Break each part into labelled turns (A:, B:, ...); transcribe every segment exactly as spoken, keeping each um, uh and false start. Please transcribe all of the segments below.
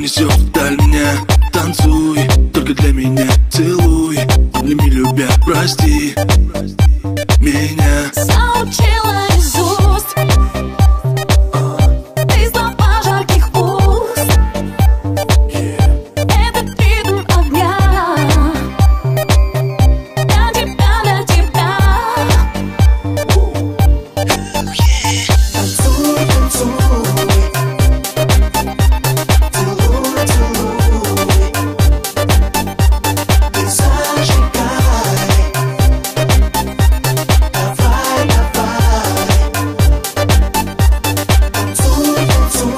A: унесет вдаль меня. Танцуй, только для меня целуй, обними, любя, прости меня.
B: Заучила из уст ты слова жарких уст. Этот ритм огня для тебя, для тебя. Танцуй, танцуй, целуй, целуй, ты зажигай. Давай, давай, танцуй, танцуй,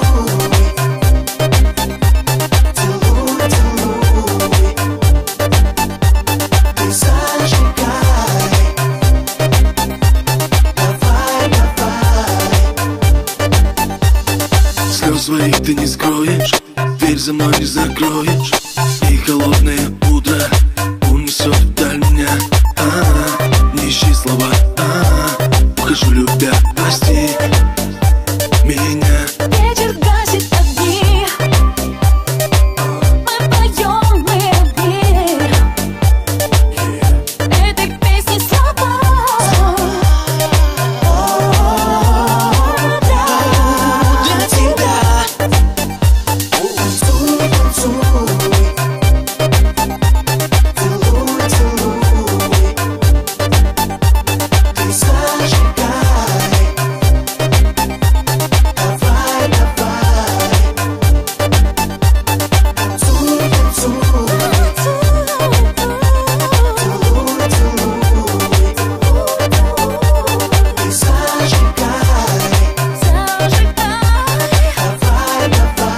B: целуй, целуй, ты зажигай. Давай, давай.
A: Слез своих ты не скроешь, дверь за мной не закроешь, и холодное утро унесет вдаль меня. А-а-а, не ищи слова, а-а-а, ухожу, любя, прости меня.
B: Вечер гасит огни, мы поем, мы одни. Этой песни слова для тебя. Танцуй, танцуй, целуй, целуй, ты зажигай. Давай, давай, танцуй, танцуй, целуй, целуй, ты зажигай. Давай,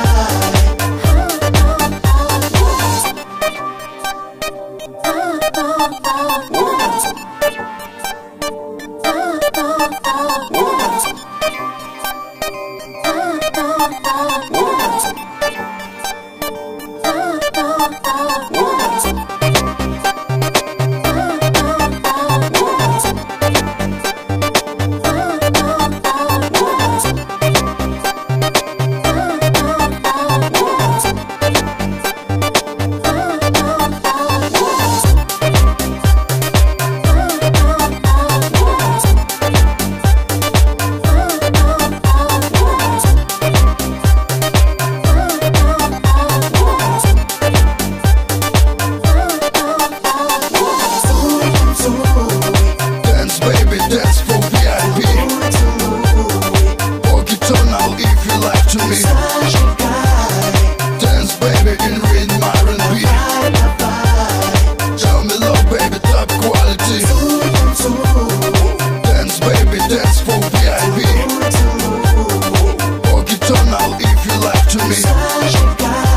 C: Dance, baby, dance for V I P. Walk it on now if you like to me. Dance, baby, in rhythm R and B. Tell me love, baby, top quality. Dance, baby, dance for V I P. Walk it on now if you like to me.